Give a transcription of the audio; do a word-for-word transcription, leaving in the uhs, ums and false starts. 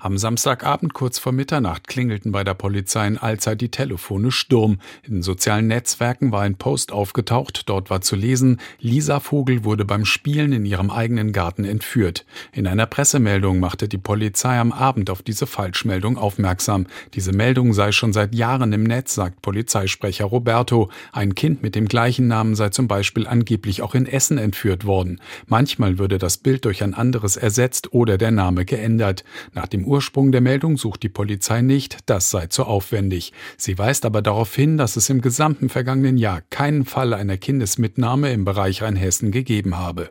Am Samstagabend kurz vor Mitternacht klingelten bei der Polizei in Alzey die Telefone Sturm. In den sozialen Netzwerken war ein Post aufgetaucht. Dort war zu lesen: Lisa Vogel wurde beim Spielen in ihrem eigenen Garten entführt. In einer Pressemeldung machte die Polizei am Abend auf diese Falschmeldung aufmerksam. Diese Meldung sei schon seit Jahren im Netz, sagt Polizeisprecher Roberto. Ein Kind mit dem gleichen Namen sei zum Beispiel angeblich auch in Essen entführt worden. Manchmal würde das Bild durch ein anderes ersetzt oder der Name geändert. Nach dem Ursprung der Meldung sucht die Polizei nicht, das sei zu aufwendig. Sie weist aber darauf hin, dass es im gesamten vergangenen Jahr keinen Fall einer Kindesmitnahme im Bereich Rheinhessen gegeben habe.